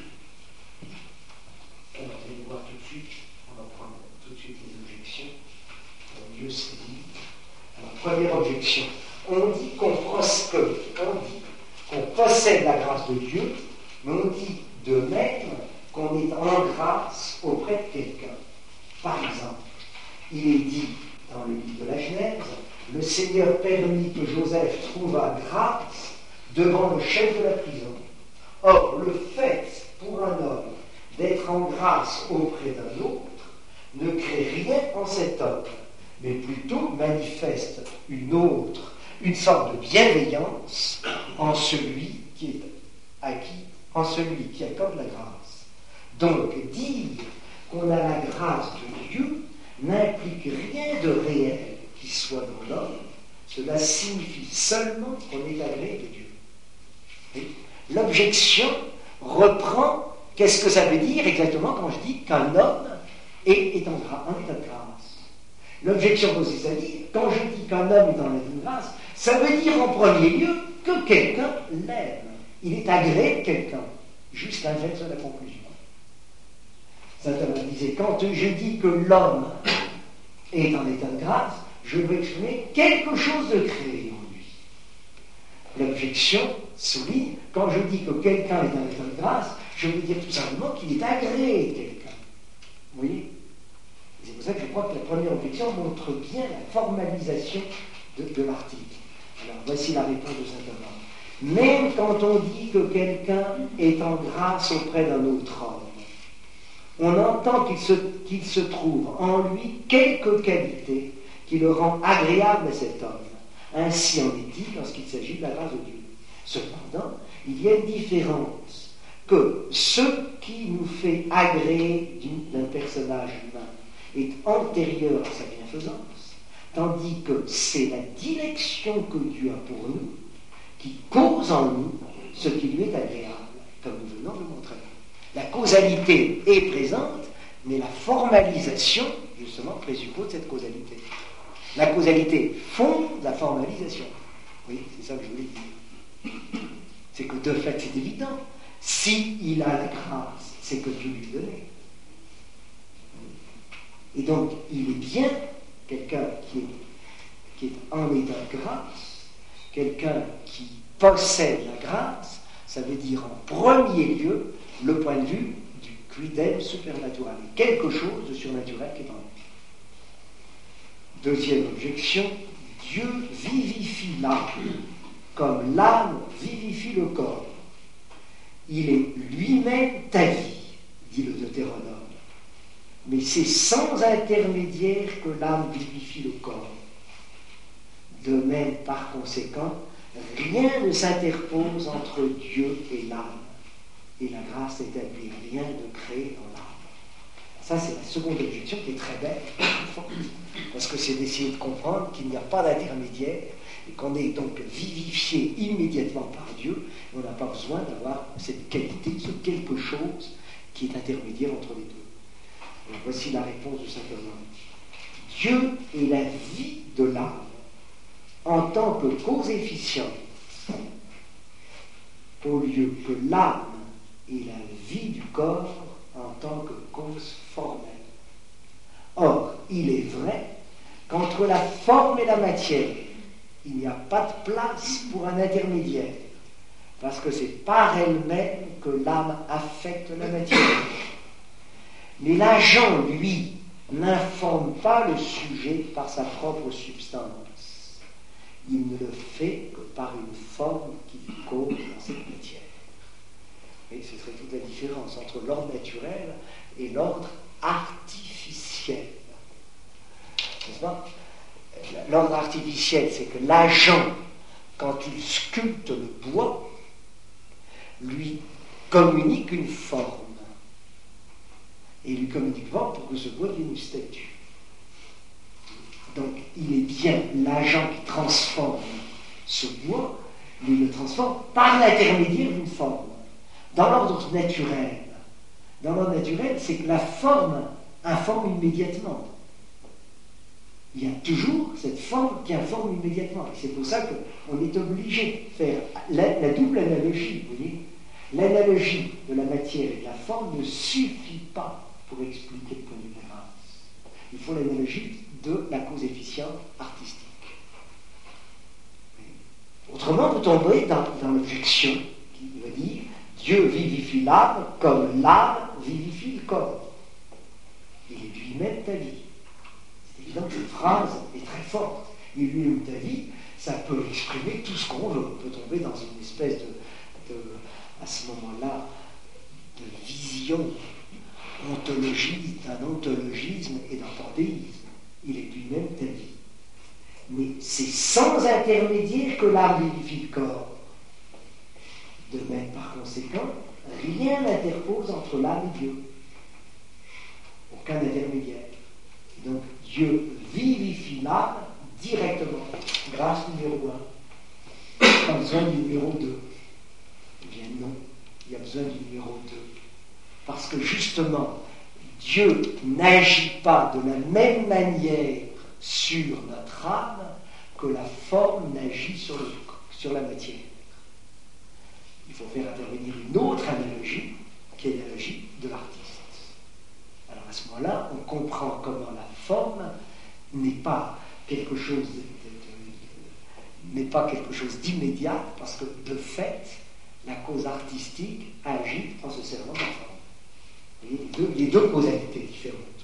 Alors, vous allez voir tout de suite, on va prendre tout de suite les objections, pour mieux saisir. Alors, première objection, on dit qu'on possède, on dit qu'on possède la grâce de Dieu, mais on dit de même qu'on est en grâce auprès de quelqu'un. Par exemple, il est dit dans le livre de la Genèse, le Seigneur permit que Joseph trouva grâce devant le chef de la prison. Or, le fait pour un homme d'être en grâce auprès d'un autre ne crée rien en cet homme, mais plutôt manifeste une autre, une sorte de bienveillance en celui qui est acquis, en celui qui accorde la grâce. Donc, dire qu'on a la grâce de Dieu n'implique rien de réel qui soit dans l'homme, cela signifie seulement qu'on est agréé de Dieu. Et l'objection reprend, qu'est-ce que ça veut dire exactement quand je dis qu'un homme est, est en, en état de grâce. L'objection posée, c'est-à-dire, quand je dis qu'un homme est en état de grâce, ça veut dire en premier lieu que quelqu'un l'aime. Il est agréé de quelqu'un. Juste l'inverse de la conclusion. Saint Thomas disait, quand je dis que l'homme est en état de grâce, je veux exprimer quelque chose de créé en lui. L'objection souligne, quand je dis que quelqu'un est en état de grâce, je veux dire tout simplement qu'il est agréé de quelqu'un. Vous voyez? C'est pour ça que je crois que la première objection montre bien la formalisation de, de l'article. Alors, voici la réponse de saint Thomas. Même quand on dit que quelqu'un est en grâce auprès d'un autre homme, on entend qu'il se, qu'il se trouve en lui quelques qualités qui le rend agréable à cet homme. Ainsi en est-il lorsqu'il s'agit de la grâce de Dieu. Cependant, il y a une différence, que ce qui nous fait agréer d'un personnage humain est antérieur à sa bienfaisance, tandis que c'est la direction que Dieu a pour nous qui cause en nous ce qui lui est agréable, comme nous venons de le montrer. La causalité est présente, mais la formalisation, justement, présuppose cette causalité. La causalité fonde la formalisation. Oui, c'est ça que je voulais dire. C'est que de fait, c'est évident. S'il a la grâce, c'est que Dieu lui donnait. Et donc, il est bien quelqu'un qui est, qui est en état de grâce, quelqu'un qui possède la grâce, ça veut dire en premier lieu le point de vue du quidem supernaturel, quelque chose de surnaturel qui est en lui. Deuxième objection, Dieu vivifie l'âme, comme l'âme vivifie le corps. Il est lui-même ta vie, dit le Deutéronome. Mais c'est sans intermédiaire que l'âme vivifie le corps. De même, par conséquent, rien ne s'interpose entre Dieu et l'âme. Et la grâce n'établit rien de créé dans l'âme. Ça, c'est la seconde objection qui est très belle, parce que c'est d'essayer de comprendre qu'il n'y a pas d'intermédiaire et qu'on est donc vivifié immédiatement par Dieu, et on n'a pas besoin d'avoir cette qualité, ce quelque chose qui est intermédiaire entre les deux. Alors, voici la réponse de saint Thomas. Dieu est la vie de l'âme en tant que cause efficiente, au lieu que l'âme est la vie du corps en tant que cause formelle. Or, il est vrai qu'entre la forme et la matière, il n'y a pas de place pour un intermédiaire, parce que c'est par elle-même que l'âme affecte la matière. Mais l'agent, lui, n'informe pas le sujet par sa propre substance. Il ne le fait que par une forme qui cause dans cette matière. Et ce serait toute la différence entre l'ordre naturel et l'ordre artificiel. N'est-ce pas? L'ordre artificiel, c'est que l'agent, quand il sculpte le bois, lui communique une forme. Et lui communique forme pour que ce bois devienne une statue. Donc, il est bien l'agent qui transforme ce bois, mais il le transforme par l'intermédiaire d'une forme. Dans l'ordre naturel, dans l'ordre naturel, c'est que la forme informe immédiatement. Il y a toujours cette forme qui informe immédiatement. Et c'est pour ça qu'on est obligé de faire la, la double analogie. Vous voyez, l'analogie de la matière et de la forme ne suffit pas pour expliquer le point de vue de la grâce. Il faut l'analogie de la cause efficiente artistique. Autrement, vous tomberez dans, dans l'objection qui veut dire Dieu vivifie l'âme comme l'âme vivifie le corps. Il est lui-même ta vie. C'est évident que cette phrase est très forte. Il est lui-même ta vie, ça peut exprimer tout ce qu'on veut. On peut tomber dans une espèce de, de à ce moment-là, de vision ontologiste, d'un ontologisme et d'un panthéisme. Il est lui-même ta vie. Mais c'est sans intermédiaire que l'âme vivifie le corps. De même, par conséquent, rien n'interpose entre l'âme et Dieu. Aucun intermédiaire. Donc, Dieu vivifie l'âme directement. Grâce numéro un. Pas besoin du numéro deux. Eh bien non, il y a besoin du numéro deux. Parce que justement, Dieu n'agit pas de la même manière sur notre âme que la forme n'agit sur, le, sur la matière. Il faut faire intervenir une autre analogie, qui est l'analogie de l'artiste. Alors à ce moment-là, on comprend comment la forme n'est pas quelque chose de, de, de, n'est pas quelque chose d'immédiat, parce que de fait, la cause artistique agit en se servant de la forme. Les deux, les deux causalités différentes.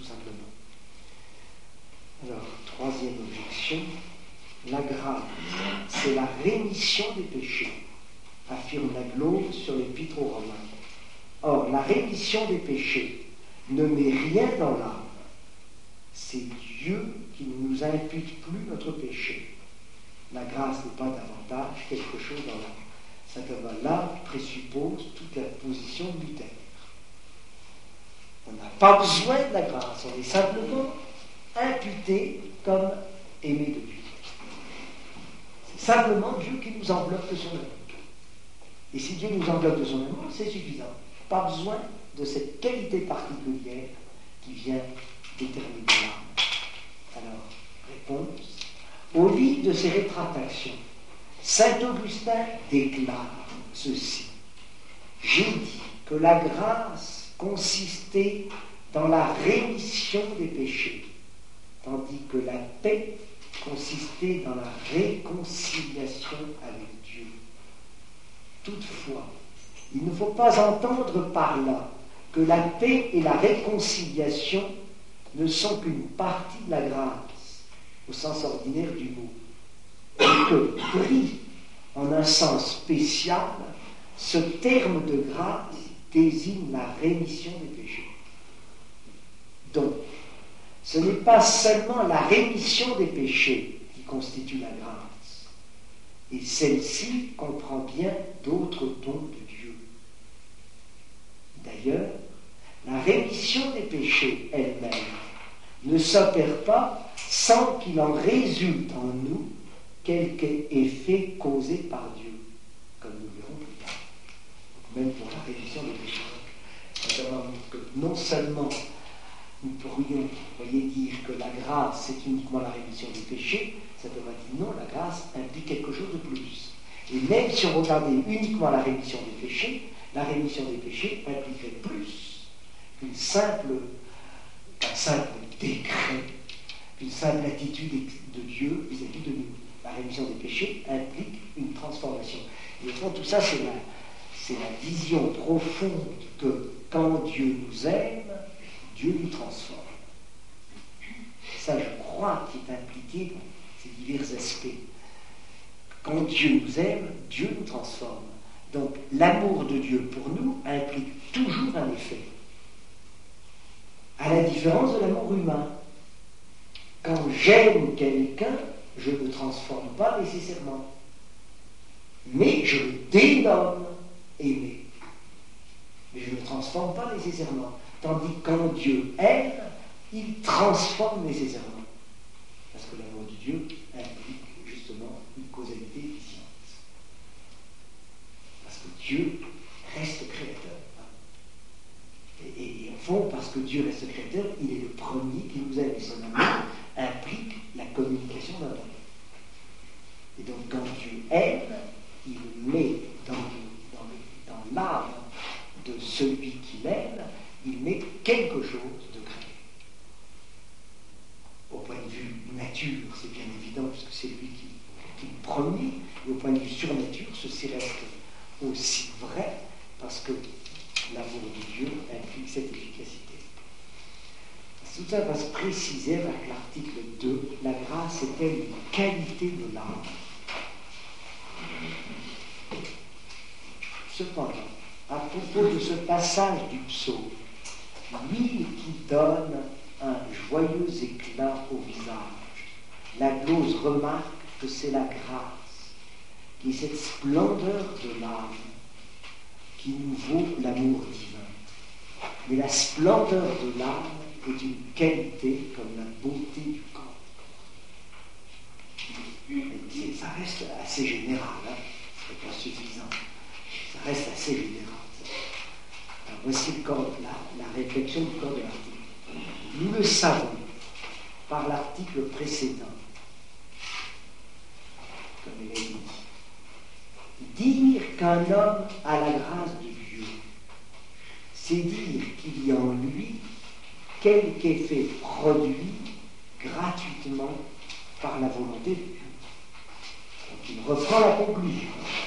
rémission des péchés, affirme la glose sur l'Épître aux Romains. Or, la rémission des péchés ne met rien dans l'âme. C'est Dieu qui ne nous impute plus notre péché. La grâce n'est pas davantage quelque chose dans l'âme. Simplement, l'âme présuppose toute la position de Luther. On n'a pas besoin de la grâce, on est simplement imputé comme aimé de Dieu. C'est simplement Dieu qui nous enveloppe de son amour. Et si Dieu nous enveloppe de son amour, c'est suffisant. Pas besoin de cette qualité particulière qui vient déterminer l'âme. Alors, réponse. Au livre de ses rétractations, saint Augustin déclare ceci. J'ai dit que la grâce consistait dans la rémission des péchés, tandis que la paix consistait dans la réconciliation avec Dieu. Toutefois, il ne faut pas entendre par là que la paix et la réconciliation ne sont qu'une partie de la grâce, au sens ordinaire du mot, et que, pris en un sens spécial, ce terme de grâce désigne la rémission des péchés. Donc, ce n'est pas seulement la rémission des péchés qui constitue la grâce, et celle-ci comprend bien d'autres dons de Dieu. D'ailleurs, la rémission des péchés elle-même ne s'opère pas sans qu'il en résulte en nous quelque effet causé par Dieu, comme nous verrons plus tard. Même pour la rémission des péchés. Notamment que non seulement nous pourrions, voyez, dire que la grâce c'est uniquement la rémission des péchés, ça devrait dire non, la grâce implique quelque chose de plus. Et même si on regardait uniquement la rémission des péchés, la rémission des péchés impliquerait plus qu'une simple, qu'un simple décret, qu'une simple attitude de Dieu vis-à-vis de nous. La rémission des péchés implique une transformation. Et au fond, tout ça, c'est la, c'est la vision profonde que quand Dieu nous aime, Dieu nous transforme. Ça, je crois, qui est impliqué dans ces divers aspects. Quand Dieu nous aime, Dieu nous transforme. Donc, l'amour de Dieu pour nous implique toujours un effet. À la différence de l'amour humain. Quand j'aime quelqu'un, je ne le transforme pas nécessairement. Mais je le dénomme aimer. Mais je ne le transforme pas nécessairement. Tandis que quand Dieu aime, il transforme nécessairement. Parce que l'amour de Dieu implique justement une causalité efficiente. Parce que Dieu reste créateur. Et, et, et au fond, parce que Dieu reste créateur, il est le premier qui nous aime. Et son amour implique la communication d'un amour. Et donc, quand Dieu aime, il met dans, dans, dans l'âme de celui qui l'aime, il met quelque chose de créé. Au point de vue nature, c'est bien évident, puisque c'est lui qui, qui est le premier, et au point de vue surnature, ceci reste aussi vrai, parce que l'amour de Dieu implique cette efficacité. Tout ça va se préciser avec l'article deux. La grâce est-elle une qualité de l'âme? Cependant, à propos de ce passage du psaume, l'huile qui donne un joyeux éclat au visage, la glose remarque que c'est la grâce, qui est cette splendeur de l'âme qui nous vaut l'amour divin. Mais la splendeur de l'âme est une qualité comme la beauté du corps. Et ça reste assez général, hein. C'est pas suffisant. Ça reste assez général. Alors voici le corps, la, la réflexion du corps de l'article. Nous le savons par l'article précédent, comme il est dit. Dire qu'un homme a la grâce de Dieu, c'est dire qu'il y a en lui quelque effet produit gratuitement par la volonté de Dieu. Donc il reprend la conclusion.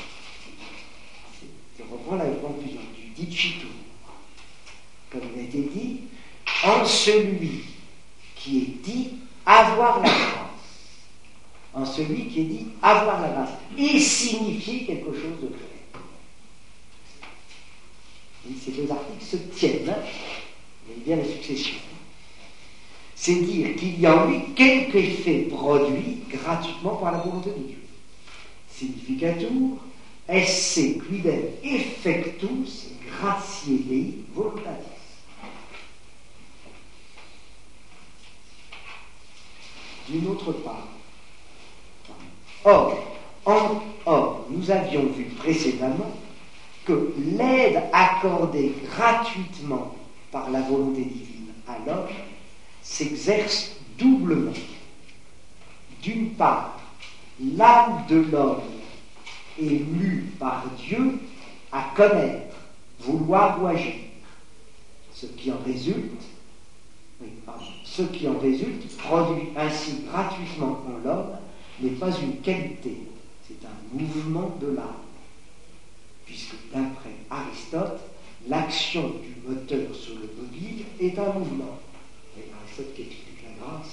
Il reprend la conclusion du dicito. Comme il a été dit, en celui qui est dit avoir la grâce, en celui qui est dit avoir la grâce et signifier quelque chose de clair. Et ces deux articles se tiennent, hein, vous voyez bien la succession. C'est dire qu'il y a en lui quelque effet produit gratuitement par la volonté de Dieu. Significatur esse quidem effectus gratiae Dei voluntatis. D'une autre part, or, en, or, nous avions vu précédemment que l'aide accordée gratuitement par la volonté divine à l'homme s'exerce doublement. D'une part, l'âme de l'homme est mue par Dieu à connaître, vouloir ou agir. Ce qui en résulte, oui, pardon, ce qui en résulte produit ainsi gratuitement en l'homme n'est pas une qualité, c'est un mouvement de l'âme. Puisque d'après Aristote, l'action du moteur sur le mobile est un mouvement. Et Aristote qui explique la grâce,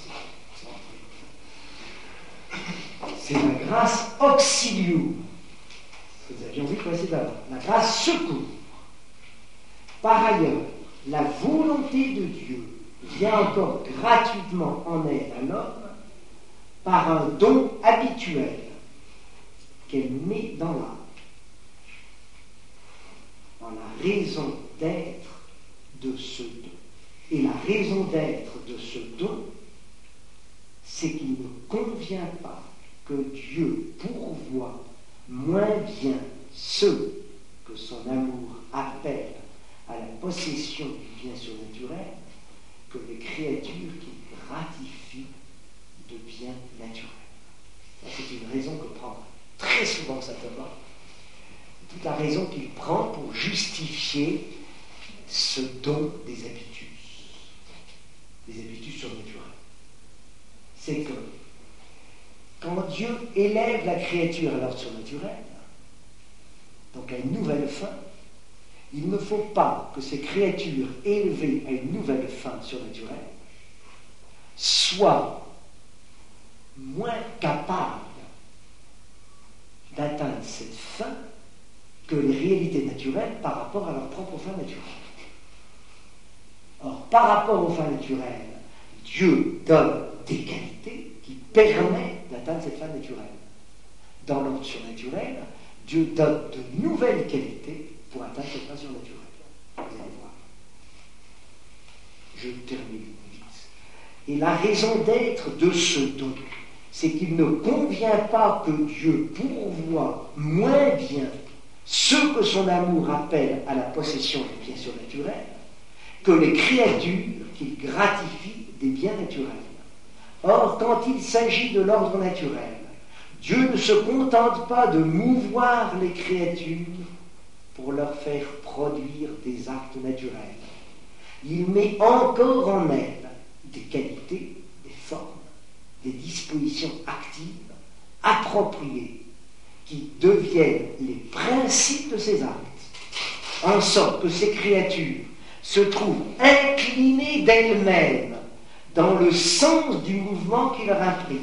c'est la grâce auxilium, que nous avions vu précédemment. La grâce secours. Par ailleurs, la volonté de Dieu vient encore gratuitement en aide à l'homme par un don habituel qu'elle met dans l'âme. Dans la raison d'être de ce don. Et la raison d'être de ce don, c'est qu'il ne convient pas que Dieu pourvoie moins bien ceux que son amour appelle à la possession du bien surnaturel que les créatures qu'il gratifie de bien naturel. Ça, c'est une raison que prend très souvent saint Thomas. C'est toute la raison qu'il prend pour justifier ce don des habitus, des habitus surnaturels. C'est que quand Dieu élève la créature à l'ordre surnaturel, donc à une nouvelle fin, il ne faut pas que ces créatures élevées à une nouvelle fin surnaturelle soient moins capables d'atteindre cette fin que les réalités naturelles par rapport à leur propre fin naturelle. Or, par rapport aux fins naturelles, Dieu donne des qualités qui permettent d'atteindre cette fin naturelle. Dans l'ordre surnaturel, Dieu donne de nouvelles qualités pour atteindre cette fin surnaturelle. Vous allez voir. Je termine vite. Et la raison d'être de ce don, c'est qu'il ne convient pas que Dieu pourvoie moins bien ceux que son amour appelle à la possession des biens surnaturels que les créatures qu'il gratifie des biens naturels. Or, quand il s'agit de l'ordre naturel, Dieu ne se contente pas de mouvoir les créatures pour leur faire produire des actes naturels. Il met encore en elles des qualités, des formes, des dispositions actives, appropriées, qui deviennent les principes de ces actes, en sorte que ces créatures se trouvent inclinées d'elles-mêmes dans le sens du mouvement qui leur imprime.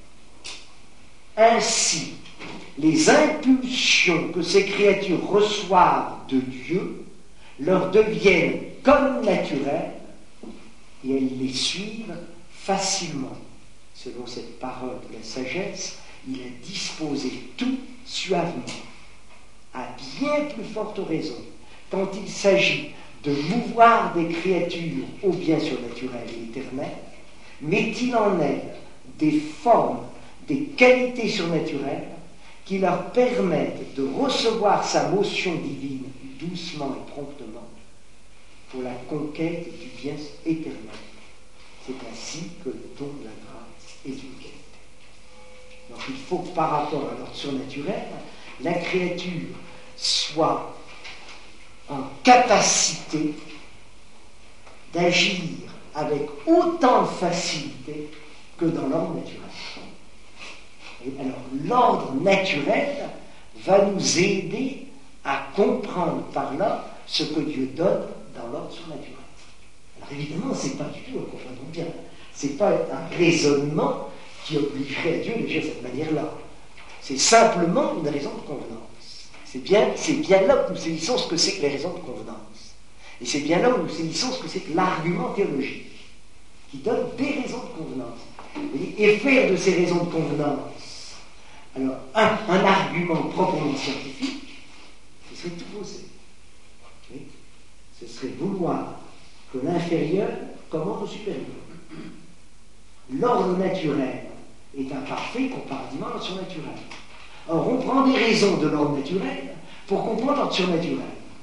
Ainsi, les impulsions que ces créatures reçoivent de Dieu leur deviennent comme naturelles et elles les suivent facilement. Selon cette parole de la sagesse, il a disposé tout suavement. À bien plus forte raison, quand il s'agit de mouvoir des créatures au bien surnaturel et éternel, met-il en elles des formes, des qualités surnaturelles qui leur permettent de recevoir sa motion divine doucement et promptement pour la conquête du bien éternel. C'est ainsi que le don de la grâce est une qualité. Donc il faut que par rapport à l'ordre surnaturel, la créature soit en capacité d'agir avec autant de facilité que dans l'ordre naturel. Et alors, l'ordre naturel va nous aider à comprendre par là ce que Dieu donne dans l'ordre surnaturel. Alors évidemment, ce n'est pas du tout, comprenons bien, ce n'est pas un raisonnement qui obligerait à Dieu de dire de cette manière-là. C'est simplement une raison de convenance. C'est bien, c'est bien là où nous saisissons ce que c'est que les raisons de convenance. Et c'est bien là où nous saisissons ce que c'est que l'argument théologique, qui donne des raisons de convenance. Et faire de ces raisons de convenance, alors, un, un argument proprement scientifique, ce serait tout faussé. Oui. Ce serait vouloir que l'inférieur commande au supérieur. L'ordre naturel est imparfait comparativement à l'ordre surnaturel. Or, on prend des raisons de l'ordre naturel pour comprendre l'ordre surnaturel.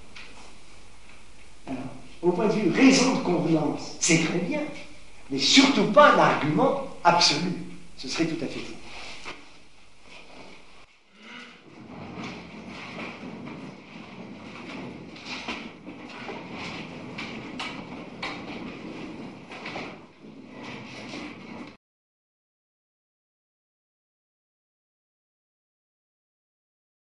Alors, au point de vue raison de convenance, c'est très bien, mais surtout pas un argument absolu. Ce serait tout à fait faux.